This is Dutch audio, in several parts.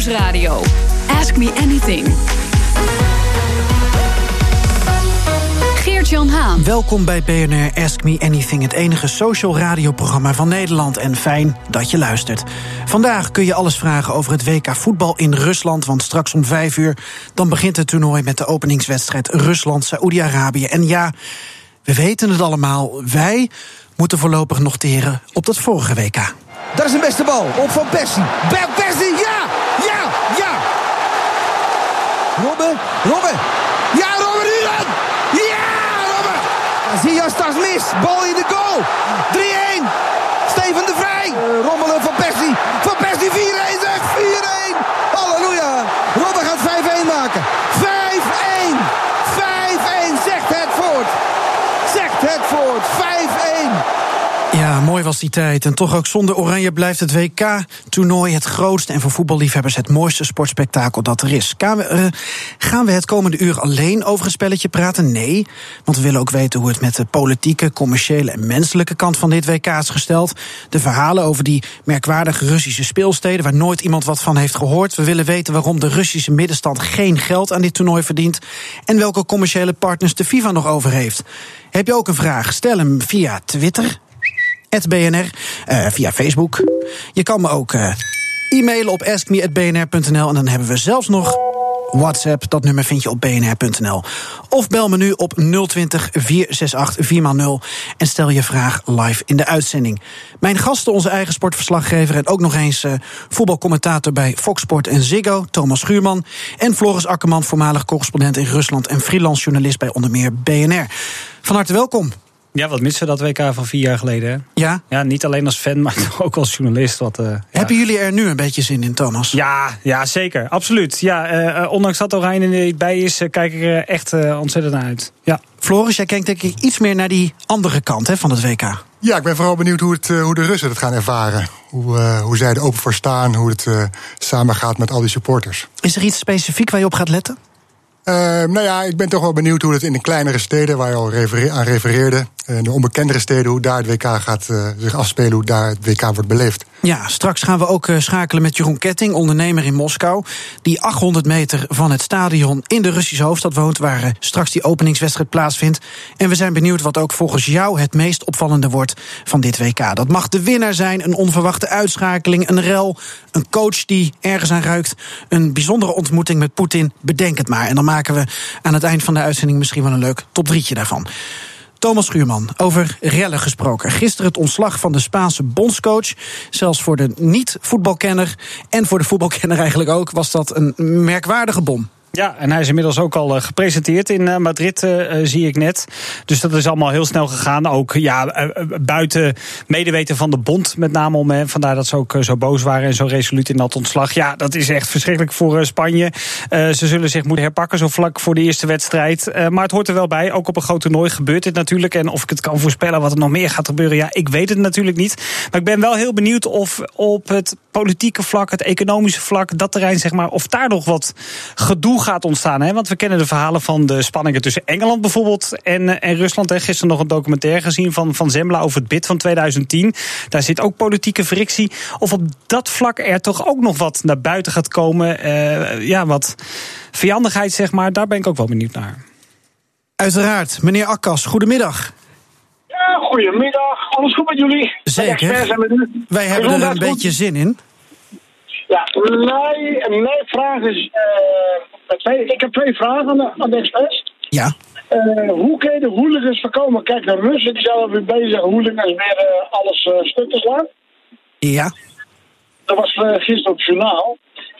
Nieuwsradio. Ask Me Anything. Geert-Jan Haan. Welkom bij BNR Ask Me Anything, het enige social radioprogramma van Nederland. En fijn dat je luistert. Vandaag kun je alles vragen over het WK voetbal in Rusland. Want straks om 5:00 dan begint het toernooi met de openingswedstrijd Rusland-Saoedi-Arabië. En ja, we weten het allemaal. Wij moeten voorlopig nog teren op dat vorige WK. Dat is de beste bal. Op Van Persie. Persie, ja! Robben. Ja, Robben nu dan! Ja, Robben! Ziastas mis. Bal in de goal. 3-1. Steven de Vrij. Rommelen Van Persie. Van Persie 4-1 zeg. 4-1. Halleluja. Robben gaat 5-1 maken. 5-1. 5-1 zegt het voort. 5-1. Ja, mooi was die tijd. En toch ook zonder Oranje blijft het WK-toernooi het grootste en voor voetballiefhebbers het mooiste sportspektakel dat er is. Gaan we het komende uur alleen over een spelletje praten? Nee, want we willen ook weten hoe het met de politieke, commerciële en menselijke kant van dit WK is gesteld. De verhalen over die merkwaardige Russische speelsteden waar nooit iemand wat van heeft gehoord. We willen weten waarom de Russische middenstand geen geld aan dit toernooi verdient en welke commerciële partners de FIFA nog over heeft. Heb je ook een vraag? Stel hem via Twitter, @BNR, via Facebook. Je kan me ook e-mailen op askme@bnr.nl. En dan hebben we zelfs nog WhatsApp. Dat nummer vind je op bnr.nl. Of bel me nu op 020 468 4x0 en stel je vraag live in de uitzending. Mijn gasten, onze eigen sportverslaggever en ook nog eens voetbalcommentator bij Fox Sport en Ziggo, Thomas Schuurman. En Floris Akkerman, voormalig correspondent in Rusland en freelance journalist bij onder meer BNR. Van harte welkom. Ja, wat missen we dat WK van 4 jaar geleden, hè? Ja, niet alleen als fan, maar ook als journalist. Hebben jullie er nu een beetje zin in, Thomas? Ja, zeker. Absoluut. Ja, ondanks dat Oranje er niet bij is, kijk ik er echt ontzettend naar uit. Ja. Floris, jij kijkt denk ik iets meer naar die andere kant van het WK. Ja, ik ben vooral benieuwd hoe de Russen het gaan ervaren. Hoe zij er open voor staan, hoe het samengaat met al die supporters. Is er iets specifiek waar je op gaat letten? Ik ben toch wel benieuwd hoe het in de kleinere steden, waar je al aan refereerde, de onbekendere steden, hoe daar het WK gaat zich afspelen, hoe daar het WK wordt beleefd. Ja, straks gaan we ook schakelen met Jeroen Ketting, ondernemer in Moskou, die 800 meter van het stadion in de Russische hoofdstad woont, waar straks die openingswedstrijd plaatsvindt. En we zijn benieuwd wat ook volgens jou het meest opvallende wordt van dit WK. Dat mag de winnaar zijn, een onverwachte uitschakeling, een rel, een coach die ergens aan ruikt, een bijzondere ontmoeting met Poetin, bedenk het maar. En dan maken we aan het eind van de uitzending misschien wel een leuk top 3'tje daarvan. Thomas Schuurman, over rellen gesproken. Gisteren het ontslag van de Spaanse bondscoach. Zelfs voor de niet-voetbalkenner en voor de voetbalkenner eigenlijk ook was dat een merkwaardige bom. Ja, en hij is inmiddels ook al gepresenteerd in Madrid, zie ik net. Dus dat is allemaal heel snel gegaan. Ook buiten medeweten van de bond met name om. Vandaar dat ze ook zo boos waren en zo resoluut in dat ontslag. Ja, dat is echt verschrikkelijk voor Spanje. Ze zullen zich moeten herpakken zo vlak voor de eerste wedstrijd. Maar het hoort er wel bij. Ook op een groot toernooi gebeurt dit natuurlijk. En of ik het kan voorspellen wat er nog meer gaat gebeuren, ja, ik weet het natuurlijk niet. Maar ik ben wel heel benieuwd of op het politieke vlak, het economische vlak, dat terrein, zeg maar, of daar nog wat gedoe gaat ontstaan. Hè? Want we kennen de verhalen van de spanningen tussen Engeland bijvoorbeeld en Rusland. Hè? Gisteren nog een documentaire gezien van Zembla over het bid van 2010. Daar zit ook politieke frictie. Of op dat vlak er toch ook nog wat naar buiten gaat komen. Wat vijandigheid, zeg maar. Daar ben ik ook wel benieuwd naar. Uiteraard. Meneer Akkas, goedemiddag. Ja, goedemiddag. Alles goed met jullie? Zeker. Wij hebben er een beetje zin in. Ja, mijn vraag is... ik heb 2 vragen aan de experts. Ja. Hoe kun je de hooligans voorkomen? Kijk, de Russen die zijn alweer bezig hooligans weer alles stuk te slaan. Ja. Dat was gisteren op het journaal.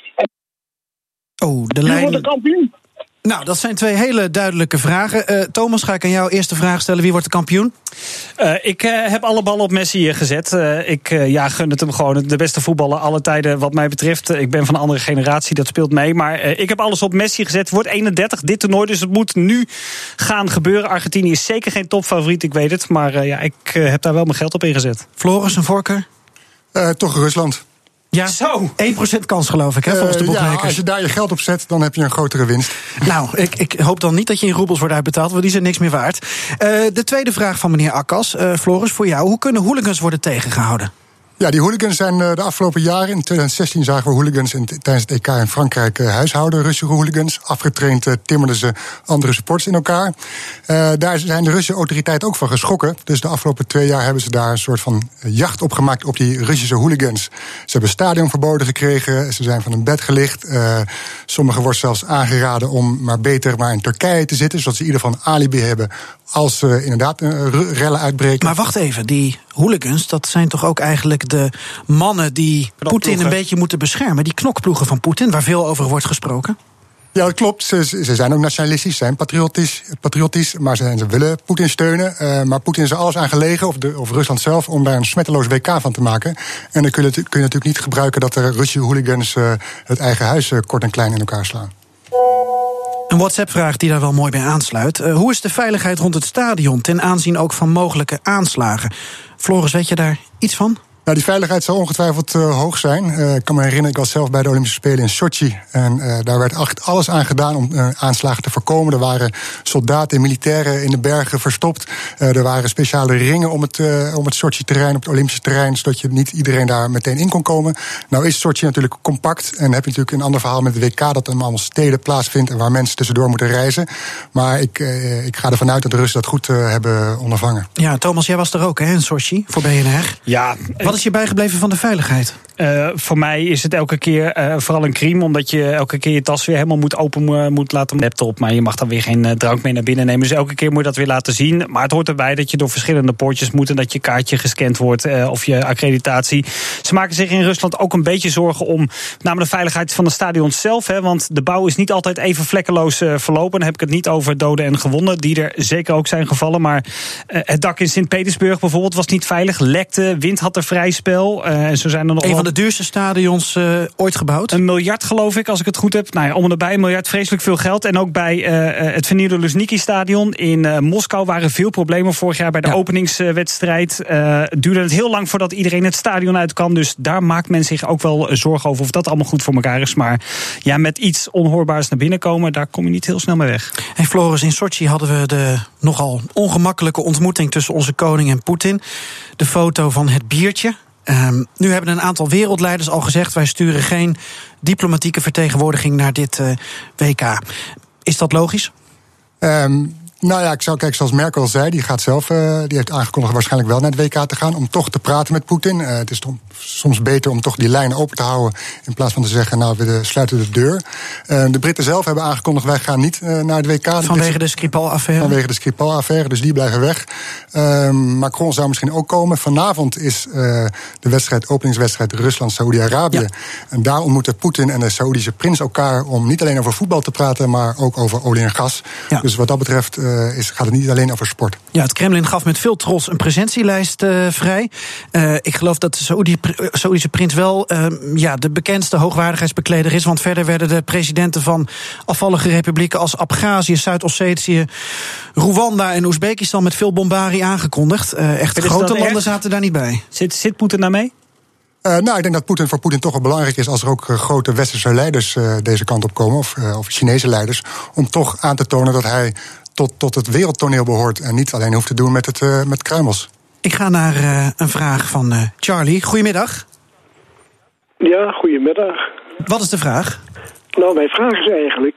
De lijn... Wie wordt de kampioen? Nou, dat zijn 2 hele duidelijke vragen. Thomas, ga ik aan jou eerst de vraag stellen. Wie wordt de kampioen? Ik heb alle ballen op Messi gezet. Ik gun het hem gewoon. De beste voetballer alle tijden wat mij betreft. Ik ben van een andere generatie, dat speelt mee. Maar ik heb alles op Messi gezet. Wordt 31, dit toernooi, dus het moet nu gaan gebeuren. Argentinië is zeker geen topfavoriet, ik weet het. Maar ik heb daar wel mijn geld op ingezet. Floris, een voorkeur? Toch Rusland. Ja, zo. 1% kans geloof ik, hè, volgens de boekmakers. Ja, als je daar je geld op zet, dan heb je een grotere winst. Nou, ik hoop dan niet dat je in roebels wordt uitbetaald, want die zijn niks meer waard. De tweede vraag van meneer Akkas, Floris, voor jou. Hoe kunnen hooligans worden tegengehouden? Ja, die hooligans zijn de afgelopen jaren. In 2016 zagen we hooligans tijdens het EK in Frankrijk huishouden. Russische hooligans. Afgetraind timmerden ze andere supporters in elkaar. Daar zijn de Russische autoriteiten ook van geschrokken. Dus de afgelopen 2 jaar hebben ze daar een soort van jacht op gemaakt op die Russische hooligans. Ze hebben stadionverboden gekregen. Ze zijn van hun bed gelicht. Sommigen wordt zelfs aangeraden om maar in Turkije te zitten. Zodat ze in ieder geval een alibi hebben als ze inderdaad rellen uitbreken. Maar wacht even, die hooligans, dat zijn toch ook eigenlijk de mannen die Poetin een beetje moeten beschermen. Die knokploegen van Poetin, waar veel over wordt gesproken. Ja, dat klopt. Ze zijn ook nationalistisch, zijn patriotisch, maar ze willen Poetin steunen. Maar Poetin is er alles aan gelegen, of Rusland zelf, om daar een smetteloos WK van te maken. En dan kun je natuurlijk niet gebruiken dat de Russische hooligans het eigen huis kort en klein in elkaar slaan. Een WhatsApp-vraag die daar wel mooi bij aansluit. Hoe is de veiligheid rond het stadion ten aanzien ook van mogelijke aanslagen? Floris, weet je daar iets van? Nou, die veiligheid zal ongetwijfeld hoog zijn. Ik kan me herinneren, ik was zelf bij de Olympische Spelen in Sochi. En daar werd echt alles aan gedaan om aanslagen te voorkomen. Er waren soldaten en militairen in de bergen verstopt. Er waren speciale ringen om het Sochi-terrein, op het Olympische terrein, zodat je niet iedereen daar meteen in kon komen. Nou is Sochi natuurlijk compact. En dan heb je natuurlijk een ander verhaal met de WK, dat er allemaal steden plaatsvindt en waar mensen tussendoor moeten reizen. Maar ik ga ervan uit dat de Russen dat goed hebben ondervangen. Ja, Thomas, jij was er ook, hè, in Sochi, voor BNR. Ja. Wat is je bijgebleven van de veiligheid? Voor mij is het elke keer vooral een crime, omdat je elke keer je tas weer helemaal open moet laten laptop. Maar je mag dan weer geen drank mee naar binnen nemen. Dus elke keer moet je dat weer laten zien. Maar het hoort erbij dat je door verschillende poortjes moet en dat je kaartje gescand wordt of je accreditatie. Ze maken zich in Rusland ook een beetje zorgen om namelijk de veiligheid van de stadions zelf. Want de bouw is niet altijd even vlekkeloos verlopen. Dan heb ik het niet over doden en gewonden, die er zeker ook zijn gevallen. Maar het dak in Sint-Petersburg bijvoorbeeld was niet veilig. Lekte, wind had er vrij spel. En zo zijn er nog een van de duurste stadions ooit gebouwd. 1 miljard geloof ik, als ik het goed heb. Nou ja, om en erbij 1 miljard, vreselijk veel geld. En ook bij het vernieuwde Luzhniki-stadion in Moskou waren veel problemen vorig jaar bij de openingswedstrijd. Duurde het heel lang voordat iedereen het stadion uit kan. Dus daar maakt men zich ook wel zorgen over of dat allemaal goed voor elkaar is. Maar ja, met iets onhoorbaars naar binnen komen, daar kom je niet heel snel mee weg. Hey Floris, in Sochi hadden we de nogal ongemakkelijke ontmoeting tussen onze koning en Poetin. De foto van het biertje. Nu hebben een aantal wereldleiders al gezegd, wij sturen geen diplomatieke vertegenwoordiging naar dit WK. Is dat logisch? Nou ja, ik zou kijken, zoals Merkel zei, die heeft aangekondigd waarschijnlijk wel naar het WK te gaan om toch te praten met Poetin. Het is soms beter om toch die lijnen open te houden in plaats van te zeggen, nou, we sluiten de deur. De Britten zelf hebben aangekondigd, wij gaan niet naar het WK. Vanwege de Skripal-affaire? Vanwege de Skripal-affaire, dus die blijven weg. Macron zou misschien ook komen. Vanavond is de openingswedstrijd Rusland-Saoedi-Arabië. Ja. En daar ontmoeten Poetin en de Saoedische prins elkaar om niet alleen over voetbal te praten, maar ook over olie en gas. Ja. Dus wat dat betreft gaat het niet alleen over sport. Ja, het Kremlin gaf met veel trots een presentielijst vrij. Ik geloof dat de Saoedische prins wel de bekendste hoogwaardigheidsbekleder is. Want verder werden de presidenten van afvallige republieken als Abhazie, Zuid-Ossetië, Rwanda en Oezbekistan met veel bombarie aangekondigd. Echt grote landen zaten daar niet bij. Zit Poetin daar mee? Ik denk dat voor Poetin toch wel belangrijk is als er ook grote westerse leiders deze kant op komen, of Chinese leiders, om toch aan te tonen dat hij tot het wereldtoneel behoort en niet alleen hoeft te doen met kruimels. Ik ga naar een vraag van Charlie. Goedemiddag. Ja, goedemiddag. Wat is de vraag? Nou, mijn vraag is eigenlijk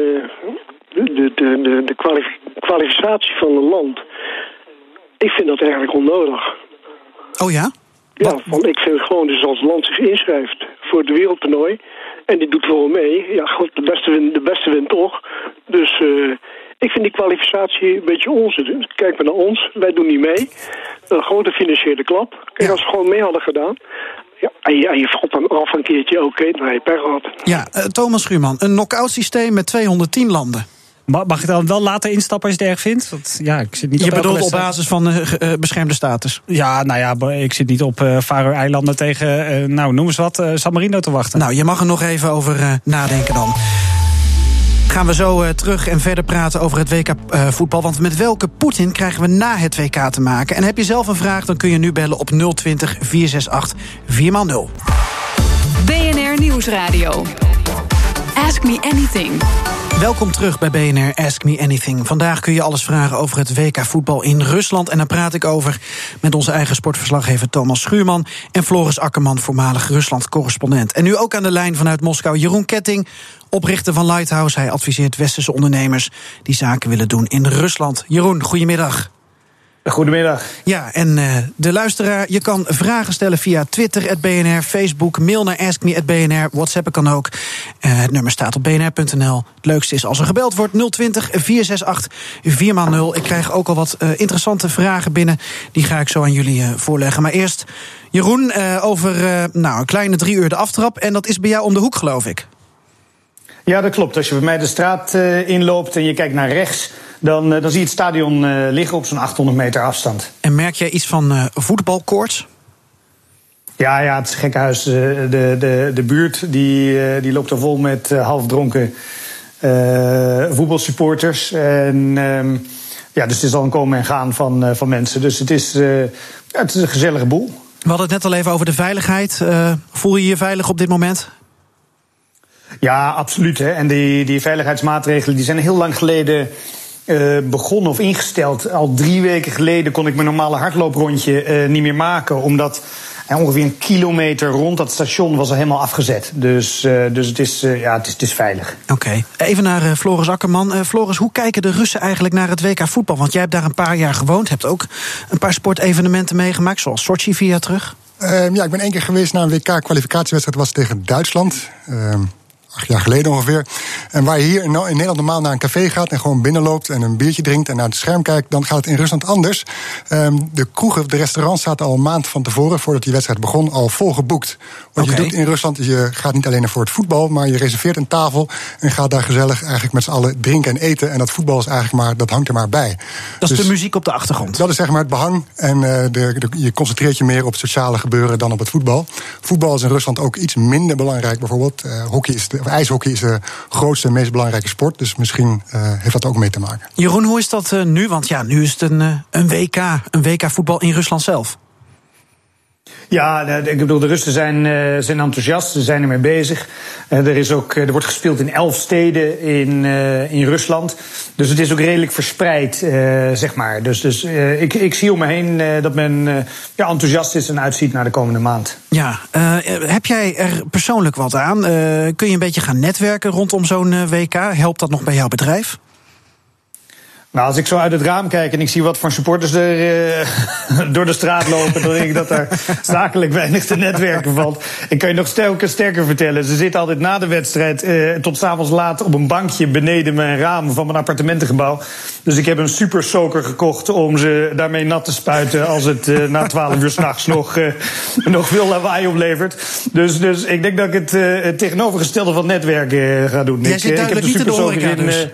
de kwalificatie van een land. Ik vind dat eigenlijk onnodig. Oh ja? Ja, want ik vind gewoon dus als het land zich inschrijft voor het wereldtoernooi en die doet gewoon mee. Ja, goed, de beste wint toch. Dus ik vind die kwalificatie een beetje onzin. Kijk maar naar ons, wij doen niet mee. Een grote financiële klap. Kijk, als we gewoon mee hadden gedaan. Ja, en je valt dan af een keertje, oké, dan heb je pech gehad. Ja, Thomas Schuurman, een knock-out systeem met 210 landen. Mag ik dan wel later instappen als je het erg vindt? Want, ja, ik zit niet je bedoelt op basis van beschermde status? Ja, nou ja, ik zit niet op Faroe-eilanden tegen, noem eens wat, San Marino te wachten. Nou, je mag er nog even over nadenken dan. Gaan we zo terug en verder praten over het WK voetbal. Want met welke Poetin krijgen we na het WK te maken? En heb je zelf een vraag, dan kun je nu bellen op 020 468 4x0. BNR Nieuwsradio. Ask Me Anything. Welkom terug bij BNR Ask Me Anything. Vandaag kun je alles vragen over het WK voetbal in Rusland. En daar praat ik over met onze eigen sportverslaggever Thomas Schuurman en Floris Akkerman, voormalig Rusland-correspondent. En nu ook aan de lijn vanuit Moskou Jeroen Ketting, oprichter van Lighthouse. Hij adviseert westerse ondernemers die zaken willen doen in Rusland. Jeroen, goedemiddag. Goedemiddag. Ja, en de luisteraar, je kan vragen stellen via Twitter, @BNR, Facebook, mail naar askme@BNR, WhatsAppen kan ook. Het nummer staat op bnr.nl. Het leukste is als er gebeld wordt, 020 468 4x0. Ik krijg ook al wat interessante vragen binnen. Die ga ik zo aan jullie voorleggen. Maar eerst, Jeroen, over een kleine 3 uur de aftrap. En dat is bij jou om de hoek, geloof ik. Ja, dat klopt. Als je bij mij de straat inloopt en je kijkt naar rechts, dan zie je het stadion liggen op zo'n 800 meter afstand. En merk jij iets van voetbalkoorts? Ja, het is een gekkenhuis. De buurt die loopt er vol met halfdronken voetbalsupporters. En dus het is al een komen en gaan van mensen. Dus het is een gezellige boel. We hadden het net al even over de veiligheid. Voel je je veilig op dit moment? Ja, absoluut. Hè. En die veiligheidsmaatregelen die zijn heel lang geleden begonnen of ingesteld. Al 3 weken geleden kon ik mijn normale hardlooprondje niet meer maken, omdat ongeveer 1 kilometer rond dat station was al helemaal afgezet. Dus het is veilig. Oké. Even naar Floris Akkerman. Floris, hoe kijken de Russen eigenlijk naar het WK voetbal? Want jij hebt daar een paar jaar gewoond, hebt ook een paar sportevenementen meegemaakt, zoals Sochi 4 jaar terug. Ik ben 1 keer geweest naar een WK-kwalificatiewedstrijd, was tegen Duitsland. 8 jaar geleden ongeveer. En waar je hier in Nederland normaal naar een café gaat en gewoon binnenloopt en een biertje drinkt en naar het scherm kijkt, dan gaat het in Rusland anders. De kroegen, de restaurants zaten al een maand van tevoren, voordat die wedstrijd begon, al vol geboekt. Wat je doet in Rusland is, je gaat niet alleen voor het voetbal, maar je reserveert een tafel en gaat daar gezellig eigenlijk met z'n allen drinken en eten. En dat voetbal is eigenlijk maar, dat hangt er maar bij. Dat is de muziek op de achtergrond. Dat is zeg maar het behang. En je concentreert je meer op het sociale gebeuren dan op het voetbal. Voetbal is in Rusland ook iets minder belangrijk. Bijvoorbeeld ijshockey is de grootste en meest belangrijke sport. Dus misschien heeft dat ook mee te maken. Jeroen, hoe is dat nu? Want ja, nu is het een WK voetbal in Rusland zelf. Ja, ik bedoel, de Russen zijn enthousiast, ze zijn ermee bezig. Er wordt gespeeld in 11 steden in Rusland. Dus het is ook redelijk verspreid, zeg maar. Dus ik zie om me heen dat men enthousiast is en uitziet naar de komende maand. Ja, heb jij er persoonlijk wat aan? Kun je een beetje gaan netwerken rondom zo'n WK? Helpt dat nog bij jouw bedrijf? Nou, als ik zo uit het raam kijk en ik zie wat voor supporters er door de straat lopen, dan denk ik dat er zakelijk weinig te netwerken valt. Ik kan je nog sterker vertellen. Ze zitten altijd na de wedstrijd tot 's avonds laat op een bankje beneden mijn raam van mijn appartementengebouw. Dus ik heb een super soaker gekocht om ze daarmee nat te spuiten als het na 12 uur 's nachts nog veel lawaai oplevert. Dus ik denk dat ik het tegenovergestelde van netwerken ga doen. Jij zit duidelijk niet in de horeca dus.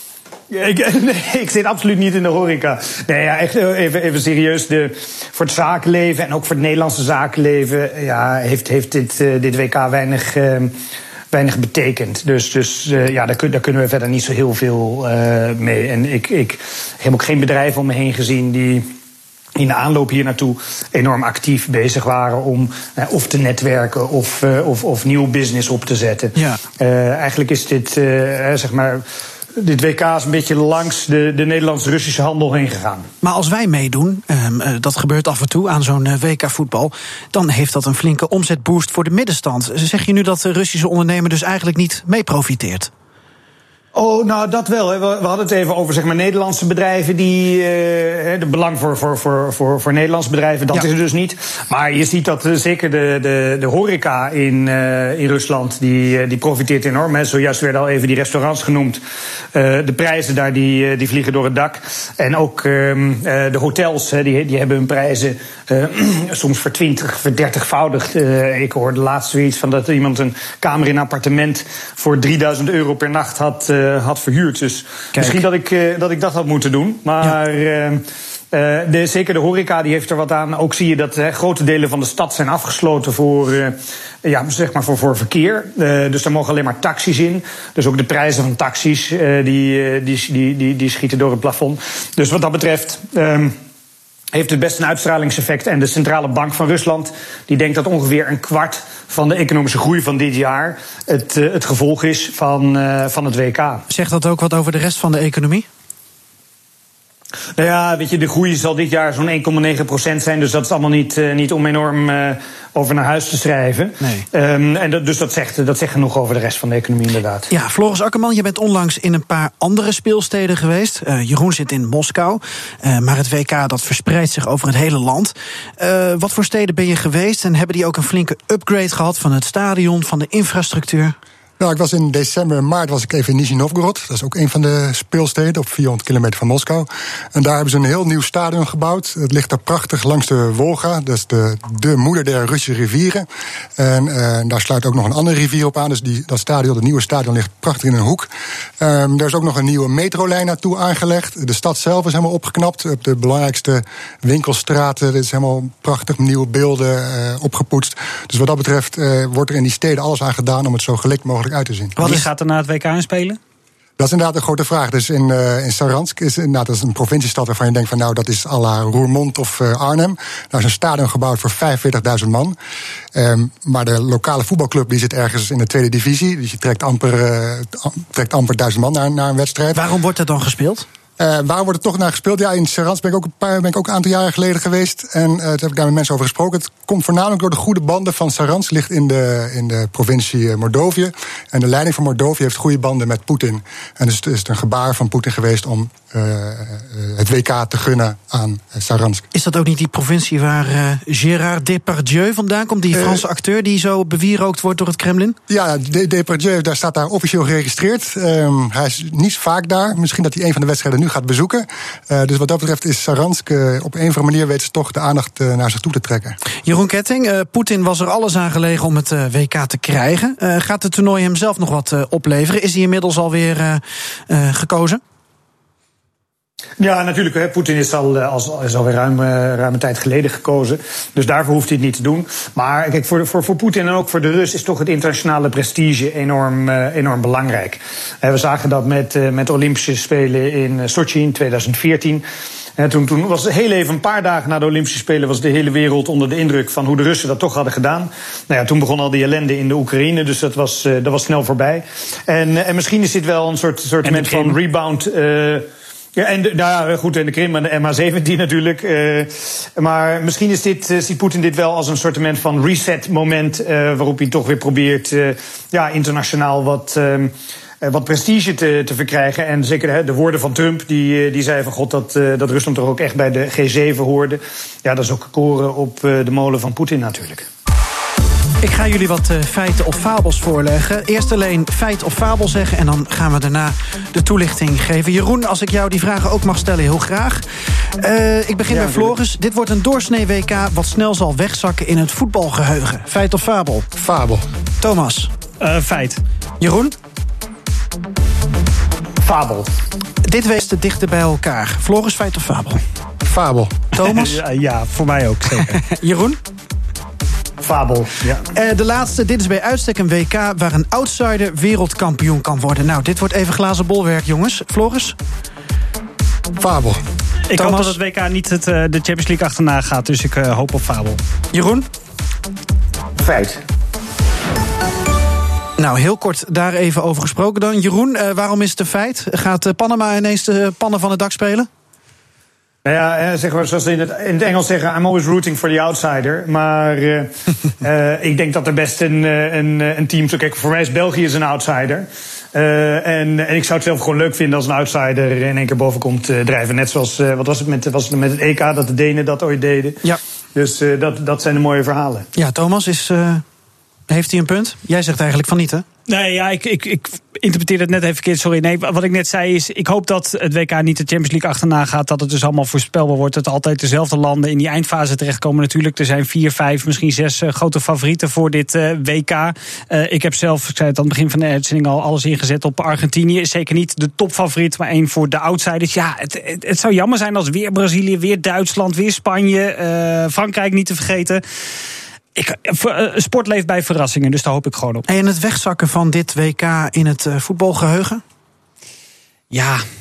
Ik zit absoluut niet in de horeca. Nee, ja, echt even serieus. Voor het zakenleven en ook voor het Nederlandse zakenleven heeft dit WK weinig betekend. Dus daar kunnen we verder niet zo heel veel mee. En ik heb ook geen bedrijven om me heen gezien die in de aanloop hier naartoe enorm actief bezig waren om of te netwerken of nieuw business op te zetten. Ja. Eigenlijk is dit, zeg maar, dit WK is een beetje langs de Nederlands-Russische handel heen gegaan. Maar als wij meedoen, dat gebeurt af en toe aan zo'n WK-voetbal, dan heeft dat een flinke omzetboost voor de middenstand. Zeg je nu dat de Russische ondernemer dus eigenlijk niet mee profiteert? Oh, nou, dat wel. We hadden het even over, zeg maar, Nederlandse bedrijven die de belang voor Nederlandse bedrijven, dat is er dus niet. Maar je ziet dat zeker de horeca in Rusland, die profiteert enorm. Hè. Zojuist werden al even die restaurants genoemd. De prijzen daar, die vliegen door het dak. En ook de hotels, die hebben hun prijzen soms verdertigvoudigd. Ik hoorde laatst zoiets van dat iemand een kamer in een appartement voor €3000 per nacht had verhuurd. Dus misschien dat ik dat had moeten doen. Maar zeker de horeca die heeft er wat aan. Ook zie je dat grote delen van de stad zijn afgesloten voor verkeer. Dus daar mogen alleen maar taxis in. Dus ook de prijzen van taxis die schieten door het plafond. Dus wat dat betreft heeft het best een uitstralingseffect. En de Centrale Bank van Rusland die denkt dat ongeveer een kwart van de economische groei van dit jaar het gevolg is van het WK. Zegt dat ook wat over de rest van de economie? Nou ja, weet je, de groei zal dit jaar zo'n 1,9% zijn. Dus dat is allemaal niet om enorm over naar huis te schrijven. Nee. Dus dat zegt genoeg over de rest van de economie inderdaad. Ja, Floris Akkerman, je bent onlangs in een paar andere speelsteden geweest. Jeroen zit in Moskou. Maar het WK dat verspreidt zich over het hele land. Wat voor steden ben je geweest? En hebben die ook een flinke upgrade gehad van het stadion, van de infrastructuur? Nou, ik was in december en maart was ik even in Nizhny Novgorod. Dat is ook een van de speelsteden op 400 kilometer van Moskou. En daar hebben ze een heel nieuw stadion gebouwd. Het ligt daar prachtig langs de Wolga. Dat is de moeder der Russische rivieren. En daar sluit ook nog een andere rivier op aan. Dus dat stadion, het nieuwe stadion, ligt prachtig in een hoek. Er is ook nog een nieuwe metrolijn naartoe aangelegd. De stad zelf is helemaal opgeknapt. Op de belangrijkste winkelstraten. Dit is helemaal prachtig, nieuwe beelden opgepoetst. Dus wat dat betreft wordt er in die steden alles aan gedaan om het zo gelikt mogelijk uit te zien. Wie gaat er na het WK in spelen? Dat is inderdaad een grote vraag. Dus in Saransk dat is een provinciestad waarvan je denkt van nou, dat is à la Roermond of Arnhem. Daar is een stadion gebouwd voor 45.000 man. Maar de lokale voetbalclub die zit ergens in de tweede divisie. Dus je trekt amper 1000 man naar een wedstrijd. Waarom wordt er dan gespeeld? Waar wordt het toch naar gespeeld? Ja, in Saransk ben ik ook een aantal jaren geleden geweest. En toen heb ik daar met mensen over gesproken. Het komt voornamelijk door de goede banden van Saransk. Ligt in de provincie Mordovië. En de leiding van Mordovië heeft goede banden met Poetin. En dus is het een gebaar van Poetin geweest om het WK te gunnen aan Saransk. Is dat ook niet die provincie waar Gérard Depardieu vandaan komt? Die Franse acteur die zo bewierookt wordt door het Kremlin? Ja, Depardieu staat daar officieel geregistreerd. Hij is niet vaak daar. Misschien dat hij een van de wedstrijden nu gaat bezoeken. Dus wat dat betreft is Saransk op een of andere manier weet ze toch de aandacht naar zich toe te trekken. Jeroen Ketting, Poetin was er alles aan gelegen om het WK te krijgen. Gaat het toernooi hem zelf nog wat opleveren? Is hij inmiddels alweer gekozen? Ja, natuurlijk. Poetin is alweer ruime tijd geleden gekozen. Dus daarvoor hoeft hij het niet te doen. Maar kijk, voor Poetin en ook voor de Rus is toch het internationale prestige enorm belangrijk. We zagen dat met de Olympische Spelen in Sochi in 2014. Toen was heel even een paar dagen na de Olympische Spelen was de hele wereld onder de indruk van hoe de Russen dat toch hadden gedaan. Nou ja, toen begon al die ellende in de Oekraïne, dus dat was snel voorbij. En misschien is dit wel een soort moment van rebound. Ja, en de Krim en de MH17 natuurlijk. Maar misschien ziet Poetin dit wel als een soort van reset-moment waarop hij toch weer probeert internationaal wat prestige te verkrijgen. En zeker de woorden van Trump, die zei van god dat Rusland toch ook echt bij de G7 hoorde. Ja, dat is ook koren op de molen van Poetin natuurlijk. Ik ga jullie wat feiten of fabels voorleggen. Eerst alleen feit of fabel zeggen en dan gaan we daarna de toelichting geven. Jeroen, als ik jou die vragen ook mag stellen, heel graag. Ik begin bij Floris. Dit wordt een doorsnee WK wat snel zal wegzakken in het voetbalgeheugen. Feit of fabel? Fabel. Thomas? Feit. Jeroen? Fabel. Dit wees te dichter bij elkaar. Floris, feit of fabel? Fabel. Thomas? Ja, voor mij ook, zeker. Jeroen? Fabel, ja. De laatste, dit is bij uitstek een WK waar een outsider wereldkampioen kan worden. Nou, dit wordt even glazen bolwerk, jongens. Floris? Fabel. Ik hoop dat het WK niet de Champions League achterna gaat, dus ik hoop op fabel. Jeroen? Feit. Nou, heel kort daar even over gesproken dan. Jeroen, waarom is het een feit? Gaat Panama ineens de pannen van het dak spelen? Nou ja, zeg maar, zoals ze in het Engels zeggen, I'm always rooting for the outsider. Maar ik denk dat er best een team... Kijk, voor mij is België een outsider. En ik zou het zelf gewoon leuk vinden als een outsider in één keer boven komt drijven. Net zoals, wat was het met het EK, dat de Denen dat ooit deden. Ja. Dus dat zijn de mooie verhalen. Ja, Thomas, heeft hij een punt? Jij zegt eigenlijk van niet, hè? Nee, ja, ik interpreteer het net even verkeerd. Sorry, nee, wat ik net zei is, ik hoop dat het WK niet de Champions League achterna gaat. Dat het dus allemaal voorspelbaar wordt. Dat altijd dezelfde landen in die eindfase terechtkomen. Natuurlijk, er zijn 4, 5, misschien 6 grote favorieten voor dit WK. Ik heb zelf, ik zei het aan het begin van de uitzending al, alles ingezet op Argentinië. Zeker niet de topfavoriet, maar één voor de outsiders. Ja, het zou jammer zijn als weer Brazilië, weer Duitsland, weer Spanje, Frankrijk niet te vergeten. Sport leeft bij verrassingen, dus daar hoop ik gewoon op. En het wegzakken van dit WK in het voetbalgeheugen? Ja,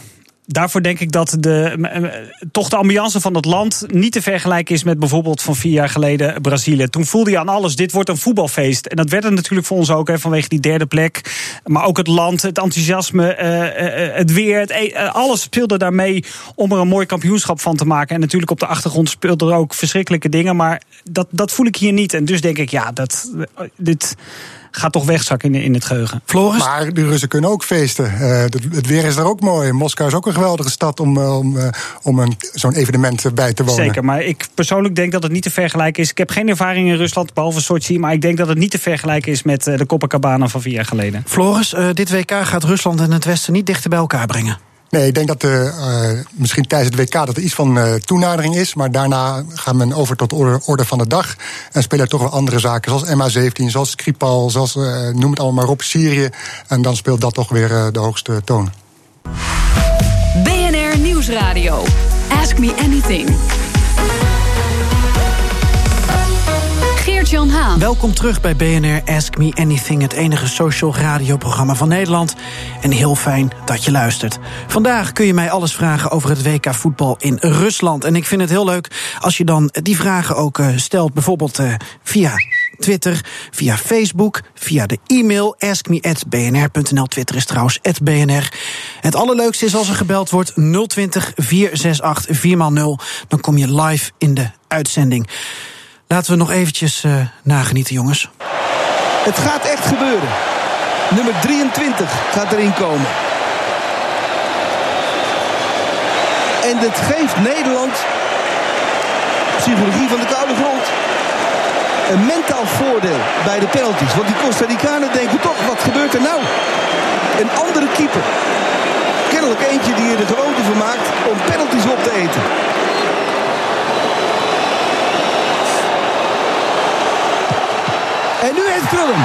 daarvoor denk ik dat toch de ambiance van het land niet te vergelijken is met bijvoorbeeld van 4 jaar geleden Brazilië. Toen voelde je aan alles, dit wordt een voetbalfeest. En dat werd het natuurlijk voor ons ook, vanwege die derde plek. Maar ook het land, het enthousiasme, het weer, alles speelde daarmee om er een mooi kampioenschap van te maken. En natuurlijk op de achtergrond speelden er ook verschrikkelijke dingen. Maar dat voel ik hier niet. En dus denk ik, dit gaat toch wegzakken in het geheugen. Floris? Maar de Russen kunnen ook feesten. Het weer is daar ook mooi. Moskou is ook een geweldige stad om zo'n evenement bij te wonen. Zeker, maar ik persoonlijk denk dat het niet te vergelijken is. Ik heb geen ervaring in Rusland, behalve Sochi, maar ik denk dat het niet te vergelijken is met de Copacabana van 4 jaar geleden. Floris, dit WK gaat Rusland en het Westen niet dichter bij elkaar brengen. Nee, ik denk dat misschien tijdens het WK dat er iets van toenadering is. Maar daarna gaat men over tot orde van de dag. En spelen toch wel andere zaken, zoals MH17, zoals Skripal, zoals noem het allemaal maar op, Syrië. En dan speelt dat toch weer de hoogste toon. BNR Nieuwsradio. Ask Me Anything. Geert-Jan Haan. Welkom terug bij BNR Ask Me Anything, het enige social radioprogramma van Nederland. En heel fijn dat je luistert. Vandaag kun je mij alles vragen over het WK voetbal in Rusland. En ik vind het heel leuk als je dan die vragen ook stelt, bijvoorbeeld via Twitter, via Facebook, via de e-mail askme@bnr.nl. Twitter is trouwens @BNR. Het allerleukste is als er gebeld wordt 020 468 4x0. Dan kom je live in de uitzending. Laten we nog eventjes nagenieten, jongens. Het gaat echt gebeuren. Nummer 23 gaat erin komen. En dat geeft Nederland, psychologie van de koude grond, een mentaal voordeel bij de penalties. Want die Costa Ricanen denken toch, wat gebeurt er nou? Een andere keeper. Kennelijk eentje die er de gewoonte van maakt om penalties op te eten. En nu heeft Krullen.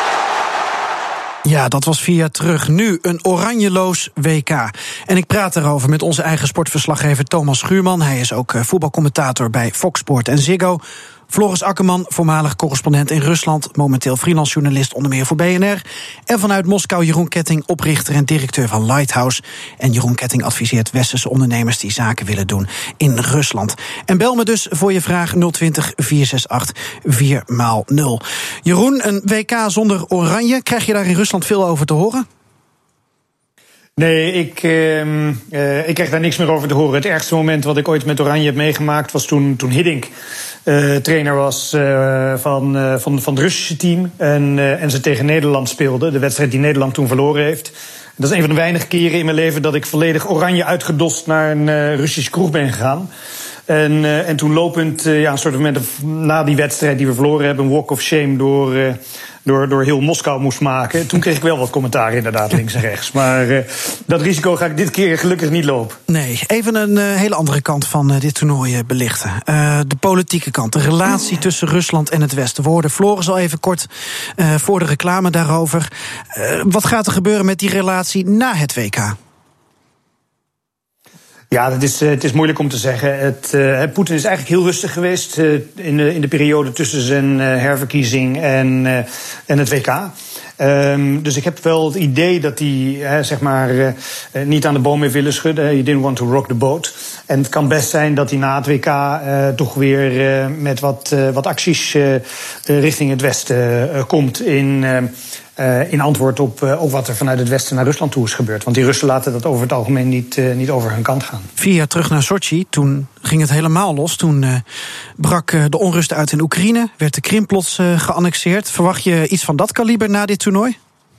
Ja, dat was 4 jaar terug. Nu een oranjeloos WK. En ik praat daarover met onze eigen sportverslaggever Thomas Schuurman. Hij is ook voetbalcommentator bij Fox Sport en Ziggo. Floris Akkerman, voormalig correspondent in Rusland, momenteel freelance journalist onder meer voor BNR. En vanuit Moskou Jeroen Ketting, oprichter en directeur van Lighthouse. En Jeroen Ketting adviseert westerse ondernemers die zaken willen doen in Rusland. En bel me dus voor je vraag 020 468 4x0. Jeroen, een WK zonder oranje, krijg je daar in Rusland veel over te horen? Nee, ik krijg daar niks meer over te horen. Het ergste moment wat ik ooit met Oranje heb meegemaakt was toen Hiddink trainer was van het Russische team. En ze tegen Nederland speelden. De wedstrijd die Nederland toen verloren heeft. Dat is een van de weinige keren in mijn leven dat ik volledig oranje uitgedost naar een Russische kroeg ben gegaan. En toen lopend, een soort moment na die wedstrijd die we verloren hebben, een walk of shame door heel Moskou moest maken. Toen kreeg ik wel wat commentaar inderdaad, links en rechts. Maar dat risico ga ik dit keer gelukkig niet lopen. Nee, even een hele andere kant van dit toernooi belichten. De politieke kant, de relatie tussen Rusland en het Westen. We hoorden Floris al even kort voor de reclame daarover. Wat gaat er gebeuren met die relatie na het WK? Ja, het is moeilijk om te zeggen. Poetin is eigenlijk heel rustig geweest in de periode tussen zijn herverkiezing en het WK. Dus ik heb wel het idee dat hij niet aan de boom heeft willen schudden. He didn't want to rock the boat. En het kan best zijn dat hij na het WK toch weer met wat acties richting het Westen komt in antwoord op wat er vanuit het Westen naar Rusland toe is gebeurd. Want die Russen laten dat over het algemeen niet over hun kant gaan. 4 jaar terug naar Sochi, toen ging het helemaal los. Toen brak de onrust uit in Oekraïne, werd de Krim plots geannexeerd. Verwacht je iets van dat kaliber na dit toernooi?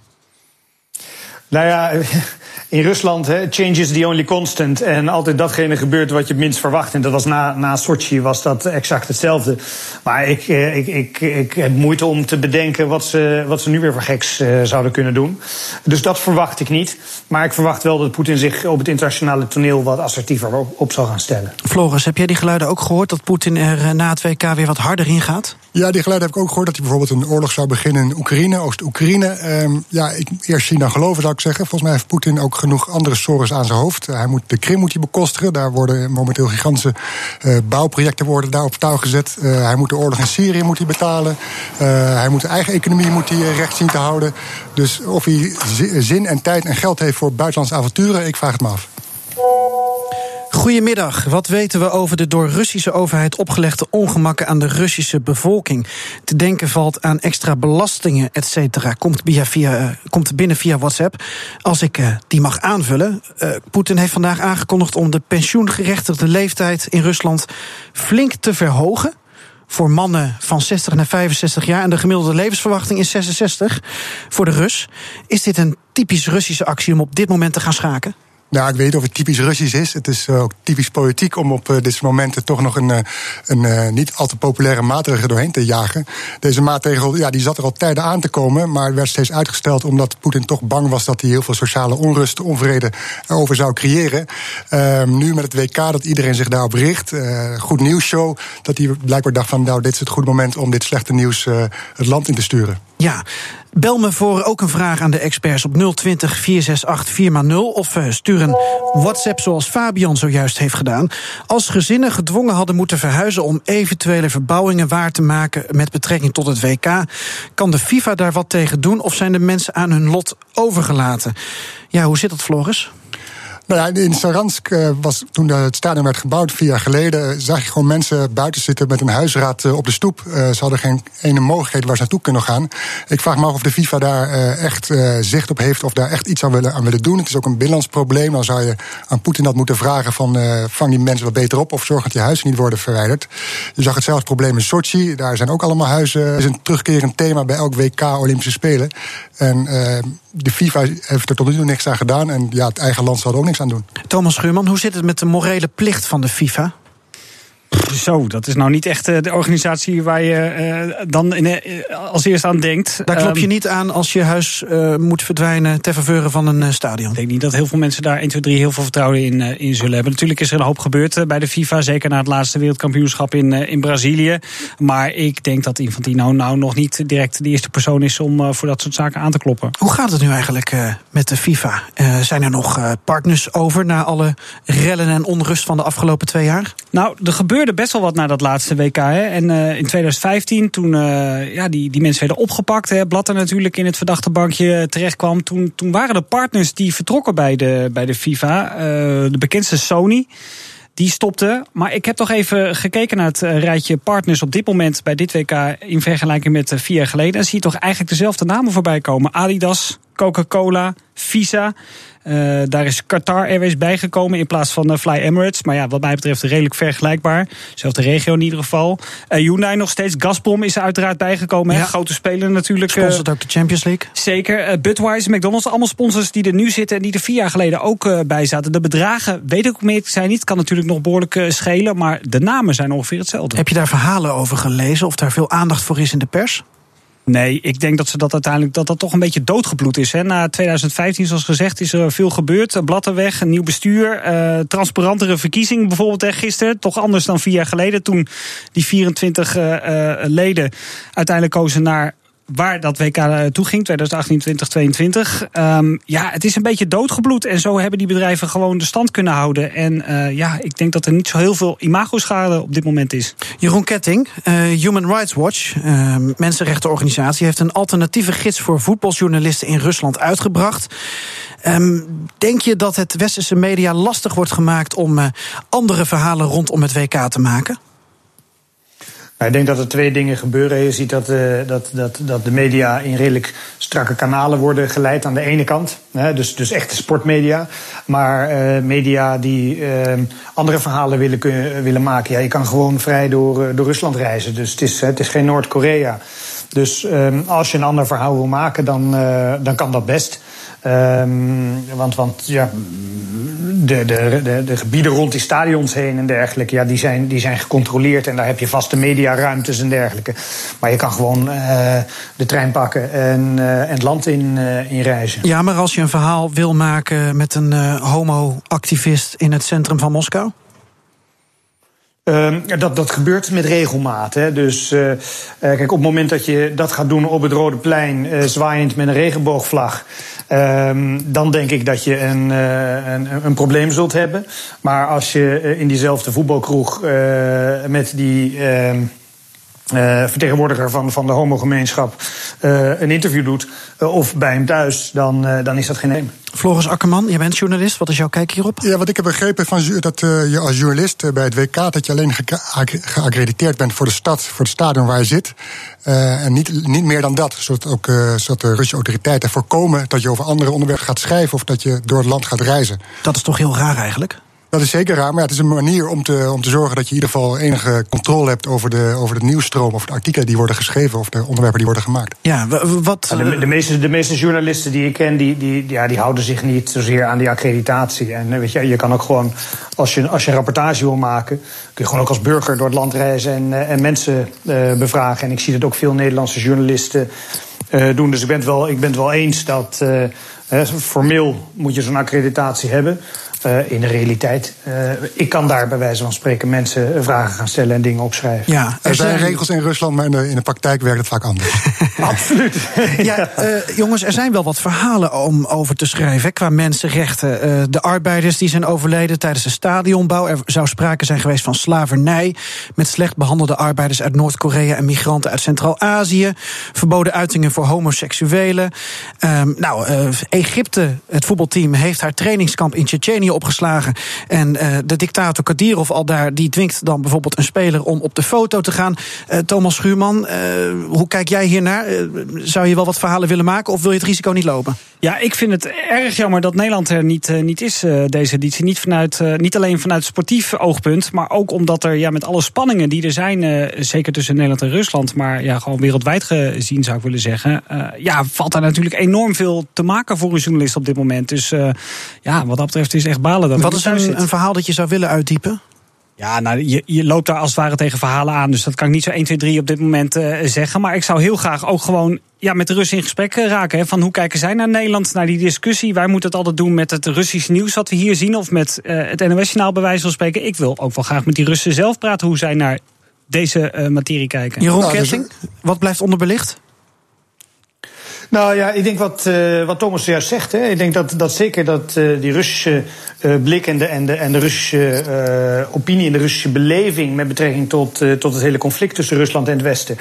Nou ja, in Rusland, change is the only constant. En altijd datgene gebeurt wat je het minst verwacht. En dat was na Sochi was dat exact hetzelfde. Maar ik heb moeite om te bedenken wat ze nu weer voor geks zouden kunnen doen. Dus dat verwacht ik niet. Maar ik verwacht wel dat Poetin zich op het internationale toneel wat assertiever op zal gaan stellen. Floris, heb jij die geluiden ook gehoord dat Poetin er na het WK weer wat harder in gaat? Ja, die geluiden heb ik ook gehoord dat hij bijvoorbeeld een oorlog zou beginnen in Oekraïne, Oost-Oekraïne. Eerst zien dan geloven, zou ik zeggen. Volgens mij heeft Poetin ook genoeg andere sores aan zijn hoofd. De Krim moet hij bekostigen. Daar worden momenteel gigantische bouwprojecten daar op touw gezet. Hij moet de oorlog in Syrië betalen. Hij moet de eigen economie recht zien te houden. Dus of hij zin en tijd en geld heeft voor buitenlandse avonturen, ik vraag het me af. Goedemiddag. Wat weten we over de door Russische overheid opgelegde ongemakken aan de Russische bevolking? Te denken valt aan extra belastingen, et cetera. Komt binnen via WhatsApp. Als ik die mag aanvullen. Poetin heeft vandaag aangekondigd om de pensioengerechtigde leeftijd in Rusland flink te verhogen. Voor mannen van 60 naar 65 jaar. En de gemiddelde levensverwachting is 66 voor de Rus. Is dit een typisch Russische actie om op dit moment te gaan schaken? Nou, ik weet niet of het typisch Russisch is. Het is ook typisch politiek om op dit soort momenten toch nog een niet al te populaire maatregel doorheen te jagen. Deze maatregel, die zat er al tijden aan te komen, maar werd steeds uitgesteld omdat Poetin toch bang was dat hij heel veel sociale onrust, onvrede erover zou creëren. Nu met het WK, dat iedereen zich daarop richt, goed nieuwsshow, dat hij blijkbaar dacht van, nou, dit is het goede moment om dit slechte nieuws het land in te sturen. Ja, bel me voor ook een vraag aan de experts op 020 468 4x0... of stuur een WhatsApp zoals Fabian zojuist heeft gedaan. Als gezinnen gedwongen hadden moeten verhuizen om eventuele verbouwingen waar te maken met betrekking tot het WK, kan de FIFA daar wat tegen doen of zijn de mensen aan hun lot overgelaten? Ja, hoe zit dat, Floris? Nou ja, in Saransk was toen het stadion werd gebouwd 4 jaar geleden, zag je gewoon mensen buiten zitten met een huisraad op de stoep. Ze hadden geen ene mogelijkheid waar ze naartoe kunnen gaan. Ik vraag me af of de FIFA daar echt zicht op heeft of daar echt iets aan willen doen. Het is ook een binnenlands probleem. Dan zou je aan Poetin dat moeten vragen van vang die mensen wat beter op of zorg dat die huizen niet worden verwijderd. Je zag hetzelfde probleem in Sochi. Daar zijn ook allemaal huizen. Het is een terugkerend thema bij elk WK Olympische Spelen. En de FIFA heeft er tot nu toe niks aan gedaan. En ja, het eigen land zal er ook niks aan doen. Thomas Schuurman, hoe zit het met de morele plicht van de FIFA? Zo, dat is nou niet echt de organisatie waar je dan als eerste aan denkt. Daar klop je niet aan als je huis moet verdwijnen ter faveur van een stadion. Ik denk niet dat heel veel mensen daar 1, 2, 3 heel veel vertrouwen in zullen hebben. Natuurlijk is er een hoop gebeurd bij de FIFA, zeker na het laatste wereldkampioenschap in Brazilië. Maar ik denk dat Infantino nou nog niet direct de eerste persoon is om voor dat soort zaken aan te kloppen. Hoe gaat het nu eigenlijk met de FIFA? Zijn er nog partners over na alle rellen en onrust van de afgelopen 2 jaar? Nou, er gebeurde best wel wat na dat laatste WK. Hè. En in 2015, toen die mensen werden opgepakt, hè, Blatter natuurlijk in het verdachte bankje terechtkwam. Toen waren de partners die vertrokken bij de FIFA. De bekendste Sony, die stopte. Maar ik heb toch even gekeken naar het rijtje partners op dit moment bij dit WK in vergelijking met 4 jaar geleden. Dan zie je toch eigenlijk dezelfde namen voorbij komen. Adidas, Coca-Cola, Visa. Daar is Qatar Airways bijgekomen in plaats van Fly Emirates. Maar ja, wat mij betreft redelijk vergelijkbaar. Zelfde regio in ieder geval. Hyundai nog steeds. Gazprom is er uiteraard bijgekomen. Ja. Grote speler natuurlijk. Sponsort ook de Champions League. Zeker. Budweiser, McDonald's. Allemaal sponsors die er nu zitten en die er 4 jaar geleden ook bij zaten. De bedragen, weet ik ook meer, zijn niet. Kan natuurlijk nog behoorlijk schelen. Maar de namen zijn ongeveer hetzelfde. Heb je daar verhalen over gelezen? Of daar veel aandacht voor is in de pers? Nee, ik denk dat ze dat uiteindelijk dat toch een beetje doodgebloed is. Hè. Na 2015, zoals gezegd, is er veel gebeurd. Blatter weg, een nieuw bestuur, transparantere verkiezing bijvoorbeeld gisteren. Toch anders dan 4 jaar geleden, toen die 24 leden uiteindelijk kozen naar waar dat WK toe ging, 2018, 2022. Het is een beetje doodgebloed. En zo hebben die bedrijven gewoon de stand kunnen houden. En ik denk dat er niet zo heel veel imagoschade op dit moment is. Jeroen Ketting, Human Rights Watch, mensenrechtenorganisatie, heeft een alternatieve gids voor voetbaljournalisten in Rusland uitgebracht. Denk je dat het westerse media lastig wordt gemaakt om andere verhalen rondom het WK te maken? Ik denk dat er 2 dingen gebeuren. Je ziet dat de media in redelijk strakke kanalen worden geleid aan de ene kant. Dus echte sportmedia. Maar media die andere verhalen willen maken. Ja, je kan gewoon vrij door Rusland reizen. Dus het is geen Noord-Korea. Dus als je een ander verhaal wil maken, dan kan dat best. Want de gebieden rond die stadions heen en dergelijke, ja, die zijn gecontroleerd en daar heb je vaste mediaruimtes en dergelijke. Maar je kan gewoon de trein pakken en het land in reizen. Ja, maar als je een verhaal wil maken met een homo-activist in het centrum van Moskou? Dat gebeurt met regelmaat. Hè. Dus kijk, op het moment dat je dat gaat doen op het Rode Plein, zwaaiend met een regenboogvlag, dan denk ik dat je een probleem zult hebben. Maar als je in diezelfde voetbalkroeg met die vertegenwoordiger van de homogemeenschap een interview doet, of bij hem thuis, dan is dat geen neem. Floris Akkerman, jij bent journalist. Wat is jouw kijk hierop? Ja, wat ik heb begrepen dat je als journalist bij het WK... dat je alleen geaccrediteerd bent voor de stad, voor het stadion waar je zit. En niet meer dan dat. Zodat de Russische autoriteiten voorkomen dat je over andere onderwerpen gaat schrijven... of dat je door het land gaat reizen. Dat is toch heel raar eigenlijk? Dat is zeker raar, maar het is een manier om te zorgen... dat je in ieder geval enige controle hebt over de nieuwsstroom... of de artikelen die worden geschreven of de onderwerpen die worden gemaakt. Ja, wat... De meeste journalisten die ik ken, die houden zich niet zozeer aan die accreditatie. En weet je kan ook gewoon, als je een rapportage wil maken... kun je gewoon ook als burger door het land reizen en mensen bevragen. En ik zie dat ook veel Nederlandse journalisten doen. Dus ik ben het wel eens dat formeel moet je zo'n accreditatie hebben... in de realiteit. Ik kan daar bij wijze van spreken mensen vragen gaan stellen en dingen opschrijven. Ja, er zijn regels in Rusland, maar in de praktijk werkt het vaak anders. Absoluut. Ja, jongens, er zijn wel wat verhalen om over te schrijven qua mensenrechten. De arbeiders die zijn overleden tijdens de stadionbouw. Er zou sprake zijn geweest van slavernij met slecht behandelde arbeiders uit Noord-Korea en migranten uit Centraal-Azië. Verboden uitingen voor homoseksuelen. Egypte, het voetbalteam, heeft haar trainingskamp in Tsjetsjenië opgeslagen. En de dictator Kadyrov al daar, die dwingt dan bijvoorbeeld een speler om op de foto te gaan. Thomas Schuurman, hoe kijk jij hiernaar? Zou je wel wat verhalen willen maken of wil je het risico niet lopen? Ja, ik vind het erg jammer dat Nederland er niet is deze editie. Niet alleen vanuit sportief oogpunt, maar ook omdat er met alle spanningen die er zijn, zeker tussen Nederland en Rusland, maar gewoon wereldwijd gezien zou ik willen zeggen, valt daar natuurlijk enorm veel te maken voor een journalist op dit moment. Dus wat dat betreft is echt balen dat. Wat is een verhaal dat je zou willen uitdiepen? Ja, nou, je loopt daar als het ware tegen verhalen aan. Dus dat kan ik niet zo 1, 2, 3 op dit moment zeggen. Maar ik zou heel graag ook gewoon met de Russen in gesprek raken. Hè, van hoe kijken zij naar Nederland, naar die discussie. Wij moeten het altijd doen met het Russische nieuws wat we hier zien. Of met het NOS-journaal bij wijze van spreken. Ik wil ook wel graag met die Russen zelf praten hoe zij naar deze materie kijken. Jeroen Ketting, wat blijft onderbelicht? Nou ja, ik denk wat Thomas juist zegt. Hè. Ik denk dat zeker dat die Russische blik en de Russische opinie en de Russische beleving met betrekking tot het hele conflict tussen Rusland en het Westen.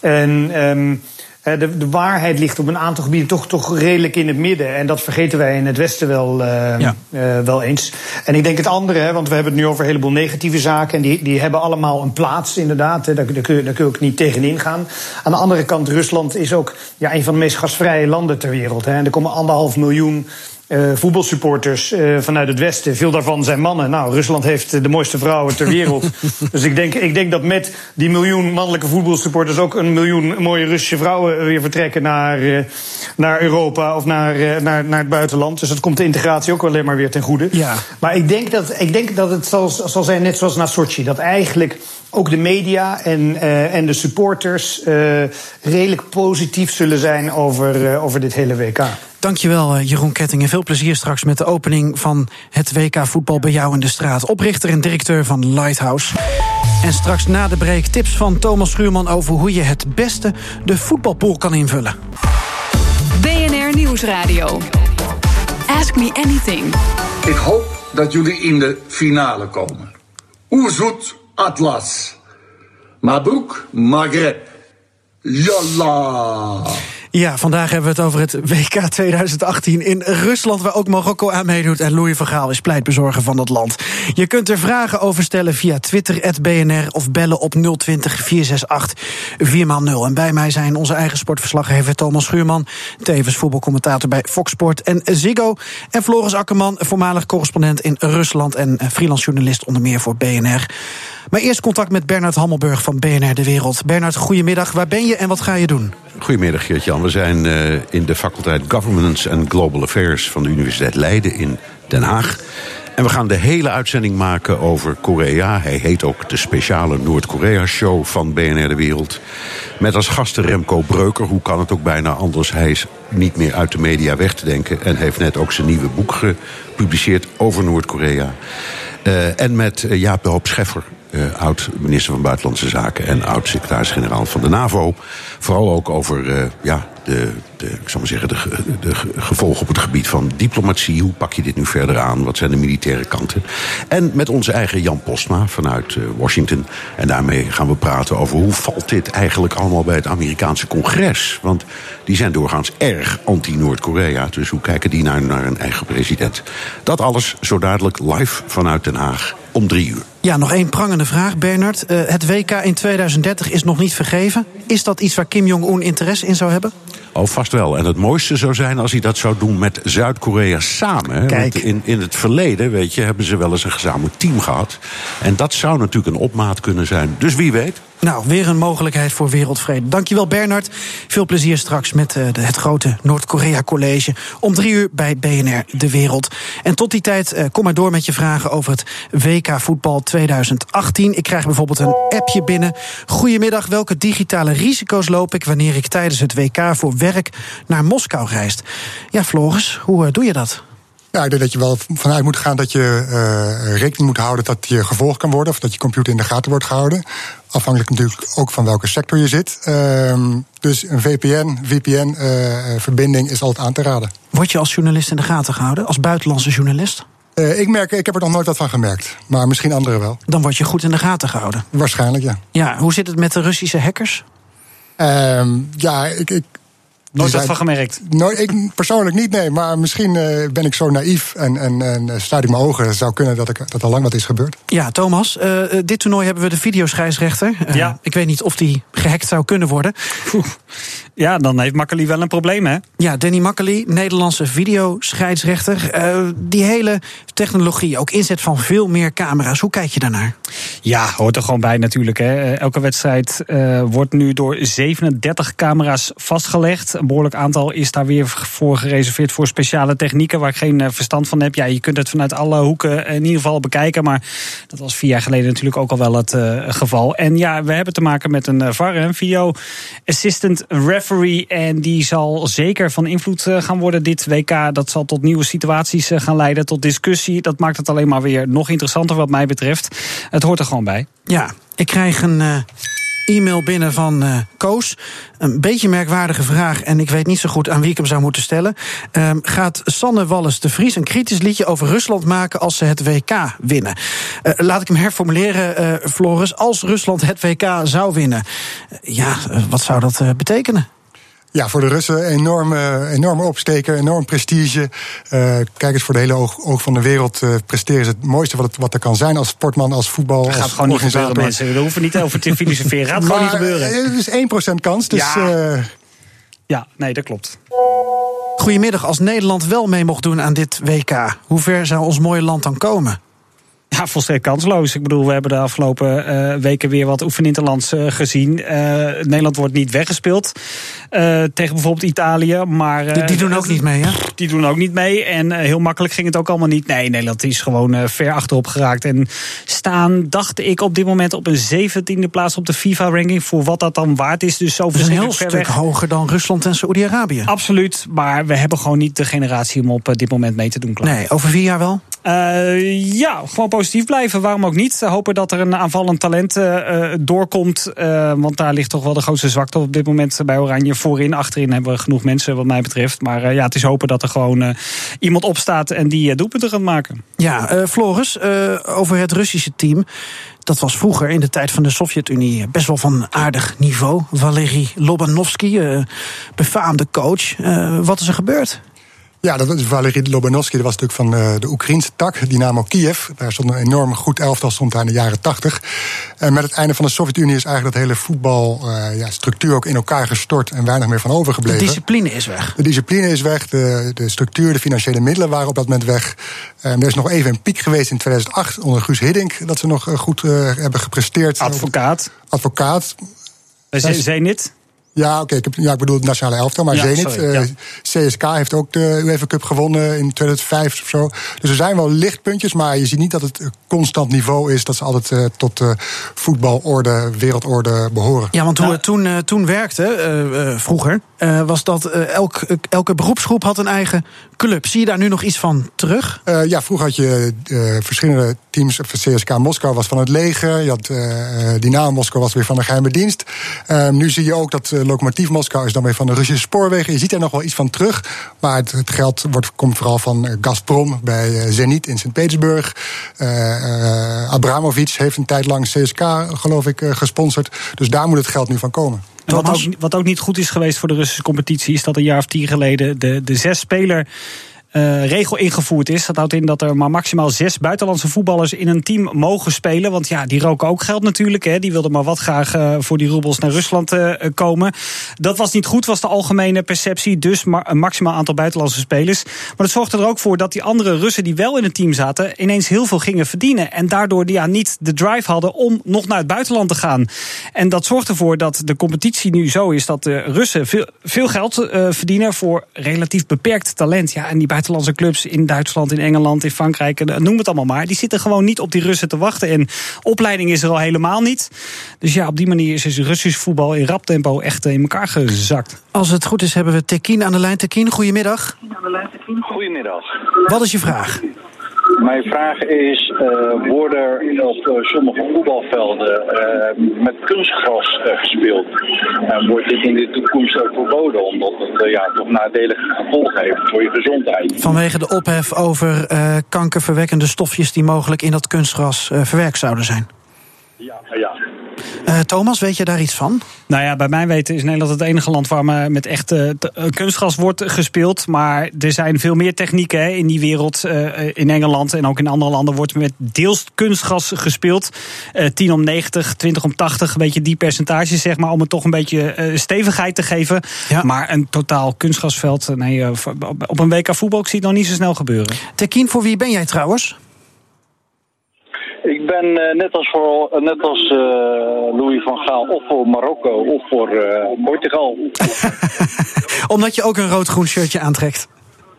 En de waarheid ligt op een aantal gebieden toch redelijk in het midden. En dat vergeten wij in het Westen wel eens. En ik denk het andere, want we hebben het nu over een heleboel negatieve zaken. En die hebben allemaal een plaats, inderdaad. Daar kun je ook niet tegenin gaan. Aan de andere kant, Rusland is ook een van de meest gasvrije landen ter wereld. Hè. En er komen 1,5 miljoen voetbalsupporters vanuit het Westen. Veel daarvan zijn mannen. Nou, Rusland heeft de mooiste vrouwen ter wereld. Dus ik denk dat met die 1 miljoen mannelijke voetbalsupporters ook 1 miljoen mooie Russische vrouwen weer vertrekken naar Europa of naar het buitenland. Dus dat komt de integratie ook alleen maar weer ten goede. Ja. Maar ik denk dat het zal zijn net zoals na Sochi. Dat eigenlijk ook de media en de supporters redelijk positief zullen zijn over dit hele WK. Dankjewel, Jeroen Ketting. En veel plezier straks met de opening van het WK voetbal bij jou in de straat. Oprichter en directeur van Lighthouse. En straks na de break tips van Thomas Schuurman over hoe je het beste de voetbalpool kan invullen. BNR Nieuwsradio. Ask me anything. Ik hoop dat jullie in de finale komen. Oerzoet Atlas. Mabrouk Maghreb. Yallah. Ja, vandaag hebben we het over het WK 2018 in Rusland, waar ook Marokko aan meedoet. En Louis van Gaal is pleitbezorger van dat land. Je kunt er vragen over stellen via Twitter @BNR of bellen op 020 468 4x0. En bij mij zijn onze eigen sportverslaggever Thomas Schuurman, tevens voetbalcommentator bij Fox Sport en Ziggo. En Floris Akkerman, voormalig correspondent in Rusland en freelance journalist onder meer voor BNR. Maar eerst contact met Bernard Hammelburg van BNR De Wereld. Bernard, goedemiddag. Waar ben je en wat ga je doen? Goedemiddag, Geert-Jan. We zijn in de faculteit Governance and Global Affairs van de Universiteit Leiden in Den Haag. En we gaan de hele uitzending maken over Korea. Hij heet ook de speciale Noord-Korea-show van BNR De Wereld. Met als gasten Remco Breuker. Hoe kan het ook bijna anders? Hij is niet meer uit de media weg te denken en heeft net ook zijn nieuwe boek gepubliceerd over Noord-Korea. En met Jaap de Hoop Scheffer, oud-minister van Buitenlandse Zaken en oud-secretaris-generaal van de NAVO. Vooral ook over de gevolgen op het gebied van diplomatie. Hoe pak je dit nu verder aan? Wat zijn de militaire kanten? En met onze eigen Jan Postma vanuit Washington. En daarmee gaan we praten over hoe valt dit eigenlijk allemaal bij het Amerikaanse congres? Want die zijn doorgaans erg anti-Noord-Korea. Dus hoe kijken die naar een eigen president? Dat alles zo dadelijk live vanuit Den Haag om 3 uur. Ja, nog één prangende vraag, Bernard. Het WK in 2030 is nog niet vergeven. Is dat iets waar Kim Jong-un interesse in zou hebben? Oh, vast wel. En het mooiste zou zijn als hij dat zou doen met Zuid-Korea samen. Kijk. Want in het verleden, weet je, hebben ze wel eens een gezamenlijk team gehad. En dat zou natuurlijk een opmaat kunnen zijn. Dus wie weet. Nou, weer een mogelijkheid voor wereldvrede. Dankjewel, Bernard. Veel plezier straks met het grote Noord-Korea-college. Om 3 uur bij BNR De Wereld. En tot die tijd, kom maar door met je vragen over het WK voetbal 2018. Ik krijg bijvoorbeeld een appje binnen. Goedemiddag, welke digitale risico's loop ik wanneer ik tijdens het WK voor werk naar Moskou reist? Ja, Floris, hoe doe je dat? Ja, ik denk dat je wel vanuit moet gaan dat je rekening moet houden dat je gevolgd kan worden, of dat je computer in de gaten wordt gehouden. Afhankelijk natuurlijk ook van welke sector je zit. Dus een VPN-verbinding is altijd aan te raden. Word je als journalist in de gaten gehouden, als buitenlandse journalist? Ik heb er nog nooit wat van gemerkt, maar misschien anderen wel. Dan word je goed in de gaten gehouden? Waarschijnlijk, ja. Ja, hoe zit het met de Russische hackers? Nooit wat van gemerkt? Ik persoonlijk niet, nee. Maar misschien ben ik zo naïef en sluit ik mijn ogen. Het zou kunnen dat al lang wat is gebeurd. Ja, Thomas, dit toernooi hebben we de videoscheidsrechter. Ja. Ik weet niet of die gehackt zou kunnen worden. Ja, dan heeft Makkely wel een probleem, hè? Ja, Danny Makkely, Nederlandse videoscheidsrechter. Die hele technologie, ook inzet van veel meer camera's. Hoe kijk je daarnaar? Ja, hoort er gewoon bij natuurlijk. Hè. Elke wedstrijd wordt nu door 37 camera's vastgelegd. Een behoorlijk aantal is daar weer voor gereserveerd voor speciale technieken waar ik geen verstand van heb. Ja, je kunt het vanuit alle hoeken in ieder geval bekijken. Maar dat was 4 jaar geleden natuurlijk ook al wel het geval. En ja, we hebben te maken met een VAR, een Video Assistant Referee. En die zal zeker van invloed gaan worden dit WK. Dat zal tot nieuwe situaties gaan leiden, tot discussie. Dat maakt het alleen maar weer nog interessanter wat mij betreft. Het hoort er gewoon bij. Ja, ik krijg een e-mail binnen van Koos. Een beetje merkwaardige vraag en ik weet niet zo goed aan wie ik hem zou moeten stellen. Gaat Sanne Wallis de Vries een kritisch liedje over Rusland maken als ze het WK winnen? Laat ik hem herformuleren, Floris. Als Rusland het WK zou winnen, wat zou dat betekenen? Ja, voor de Russen enorme opsteker, enorm prestige. Kijk eens, voor de hele oog van de wereld presteren ze het mooiste wat er kan zijn als sportman, als voetbal. Dat gaat gewoon niet gebeuren, mensen. We hoeven niet over te filosoferen. Gaat gewoon niet gebeuren. Het is 1% kans, dus... Ja, nee, dat klopt. Goedemiddag, als Nederland wel mee mocht doen aan dit WK, hoe ver zou ons mooie land dan komen? Ja, volstrekt kansloos. Ik bedoel, we hebben de afgelopen weken weer wat oefeninterlands gezien. Nederland wordt niet weggespeeld tegen bijvoorbeeld Italië. Maar die doen ook niet mee, hè? Die doen ook niet mee. En heel makkelijk ging het ook allemaal niet. Nee, Nederland is gewoon ver achterop geraakt. En staan, dacht ik, op dit moment op een 17e plaats op de FIFA-ranking. Voor wat dat dan waard is. Dus dat is een heel stuk hoger dan Rusland en Saoedi-Arabië. Absoluut, maar we hebben gewoon niet de generatie om op dit moment mee te doen. Klaar. Nee, over 4 jaar wel? Ja, gewoon positief blijven. Waarom ook niet? Hopen dat er een aanvallend talent doorkomt. Want daar ligt toch wel de grootste zwakte op dit moment bij Oranje. Voorin, achterin hebben we genoeg mensen wat mij betreft. Maar het is hopen dat er gewoon iemand opstaat en die doelpunten gaat maken. Ja, Floris, over het Russische team. Dat was vroeger in de tijd van de Sovjet-Unie best wel van aardig niveau. Valeri Lobanovsky, befaamde coach. Wat is er gebeurd? Ja, dat was Valeri Lobanovsky, dat was natuurlijk van de Oekraïnse tak, Dynamo Kiev. Daar stond een enorm goed elftal, stond daar in de jaren 80. En met het einde van de Sovjet-Unie is eigenlijk dat hele voetbalstructuur ook in elkaar gestort en weinig meer van overgebleven. De discipline is weg. De discipline is weg, de structuur, de financiële middelen waren op dat moment weg. Er is nog even een piek geweest in 2008 onder Guus Hiddink, dat ze nog goed hebben gepresteerd. Advocaat. Zenit? Ja, oké, ik bedoel het nationale elftal, maar Zenit. CSK heeft ook de UEFA Cup gewonnen in 2005 of zo. Dus er zijn wel lichtpuntjes, maar je ziet niet dat het constant niveau is, dat ze altijd tot voetbalorde, wereldorde behoren. Ja, want hoe het toen werkte, vroeger, was dat elke beroepsgroep had een eigen club. Zie je daar nu nog iets van terug? Ja, vroeger had je verschillende teams. CSKA Moskou was van het leger. Je had Dynamo Moskou was weer van de geheime dienst. Nu zie je ook dat Lokomotiv Moskou is dan weer van de Russische spoorwegen. Je ziet er nog wel iets van terug. Maar het geld komt vooral van Gazprom bij Zenit in Sint-Petersburg. Abramovic heeft een tijd lang CSKA, geloof ik, gesponsord. Dus daar moet het geld nu van komen. Wat ook niet goed is geweest voor de Russische competitie is dat een jaar of 10 geleden de 6-speler regel ingevoerd is. Dat houdt in dat er maar maximaal 6 buitenlandse voetballers in een team mogen spelen. Want ja, die roken ook geld natuurlijk. Hè. Die wilden maar wat graag voor die roebels naar Rusland komen. Dat was niet goed, was de algemene perceptie. Dus een maximaal aantal buitenlandse spelers. Maar dat zorgde er ook voor dat die andere Russen die wel in het team zaten ineens heel veel gingen verdienen. En daardoor niet de drive hadden om nog naar het buitenland te gaan. En dat zorgt ervoor dat de competitie nu zo is dat de Russen veel geld verdienen voor relatief beperkt talent. Ja, en die buitenlandse clubs in Duitsland, in Engeland, in Frankrijk, noem het allemaal maar. Die zitten gewoon niet op die Russen te wachten. En opleiding is er al helemaal niet. Dus ja, op die manier is dus Russisch voetbal in rap tempo echt in elkaar gezakt. Als het goed is, hebben we Tekin aan de lijn. Tekin, goedemiddag. Goedemiddag. Wat is je vraag? Mijn vraag is, worden er op sommige voetbalvelden met kunstgras gespeeld? Wordt dit in de toekomst ook verboden, omdat het toch nadelige gevolgen heeft voor je gezondheid? Vanwege de ophef over kankerverwekkende stofjes die mogelijk in dat kunstgras verwerkt zouden zijn. Ja. Thomas, weet je daar iets van? Nou ja, bij mijn weten is Nederland het enige land waar maar met echt kunstgras wordt gespeeld. Maar er zijn veel meer technieken in die wereld. In Engeland en ook in andere landen wordt met deels kunstgras gespeeld. 10 om 90, 20 om 80, een beetje die percentages, zeg maar, om het toch een beetje stevigheid te geven. Ja. Maar een totaal kunstgrasveld, op een WK voetbal, ik zie het nog niet zo snel gebeuren. Tekin, voor wie ben jij trouwens? Ik ben net als Louis van Gaal of voor Marokko of voor Portugal. Omdat je ook een rood-groen shirtje aantrekt.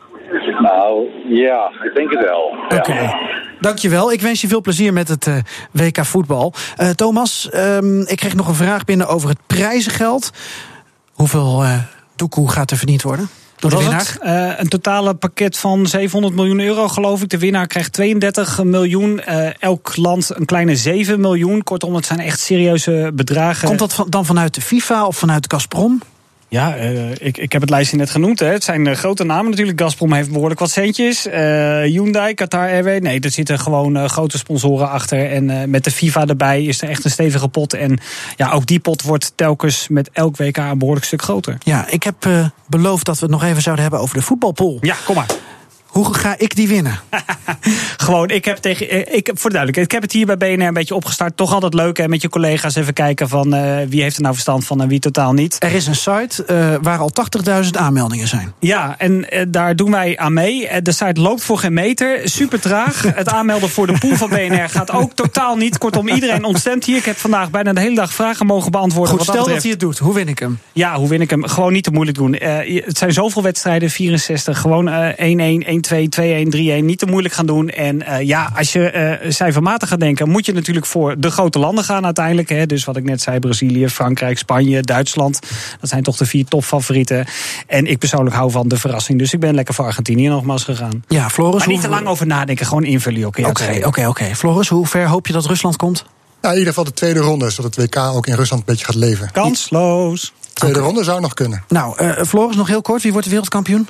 Nou, ja, ik denk het wel. Oké. Ja. Dankjewel. Ik wens je veel plezier met het WK voetbal. Thomas, ik kreeg nog een vraag binnen over het prijzengeld. Hoeveel doekoe gaat er verdiend worden? Door de winnaar? Een totale pakket van 700 miljoen euro, geloof ik. De winnaar krijgt 32 miljoen. Elk land een kleine 7 miljoen. Kortom, het zijn echt serieuze bedragen. Komt dat dan vanuit de FIFA of vanuit Gazprom? Ja, ik heb het lijstje net genoemd. Hè. Het zijn grote namen natuurlijk. Gazprom heeft behoorlijk wat centjes. Hyundai, Qatar Airways. Nee, er zitten gewoon grote sponsoren achter. En met de FIFA erbij is er echt een stevige pot. En ja, ook die pot wordt telkens met elk WK een behoorlijk stuk groter. Ja, ik heb beloofd dat we het nog even zouden hebben over de voetbalpool. Ja, kom maar. Hoe ga ik die winnen? Gewoon, voor de duidelijkheid, ik heb het hier bij BNR een beetje opgestart. Toch altijd leuk, hè, met je collega's even kijken van wie heeft er nou verstand van en wie totaal niet. Er is een site waar al 80.000 aanmeldingen zijn. Ja, en daar doen wij aan mee. De site loopt voor geen meter, super traag. Het aanmelden voor de pool van BNR gaat ook totaal niet. Kortom, iedereen ontstemt hier. Ik heb vandaag bijna de hele dag vragen mogen beantwoorden. Goed, stel dat hij het doet. Hoe win ik hem? Ja, hoe win ik hem? Gewoon niet te moeilijk doen. Het zijn zoveel wedstrijden, 64. Gewoon 1-1, 1-2, 2-1, 3-1. Niet te moeilijk gaan doen. En als je cijfermatig gaat denken, moet je natuurlijk voor de grote landen gaan uiteindelijk. Hè. Dus wat ik net zei, Brazilië, Frankrijk, Spanje, Duitsland. Dat zijn toch de 4 topfavorieten. En ik persoonlijk hou van de verrassing. Dus ik ben lekker voor Argentinië nogmaals gegaan. Ja, Floris. Maar niet te lang over nadenken, gewoon invullen. Oké. Floris, hoe ver hoop je dat Rusland komt? Nou, in ieder geval de tweede ronde, zodat het WK ook in Rusland een beetje gaat leven. Kansloos. Tweede ronde zou nog kunnen. Nou, Floris, nog heel kort. Wie wordt de wereldkampioen?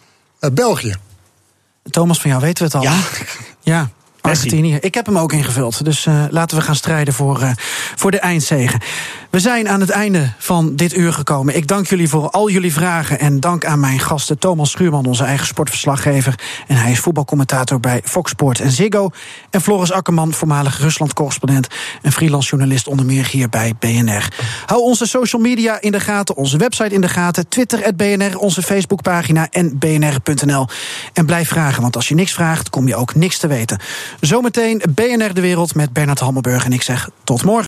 België. Thomas, van jou weten we het al. Ja. Argentinië. Ik heb hem ook ingevuld. Dus laten we gaan strijden voor de eindzege. We zijn aan het einde van dit uur gekomen. Ik dank jullie voor al jullie vragen. En dank aan mijn gasten Thomas Schuurman, onze eigen sportverslaggever. En hij is voetbalcommentator bij Fox Sport en Ziggo. En Floris Akkerman, voormalig Rusland-correspondent en freelance journalist onder meer hier bij BNR. Hou onze social media in de gaten, onze website in de gaten. Twitter @BNR, onze Facebookpagina en bnr.nl. En blijf vragen, want als je niks vraagt, kom je ook niks te weten. Zometeen BNR De Wereld met Bernard Hammelburg. En ik zeg tot morgen.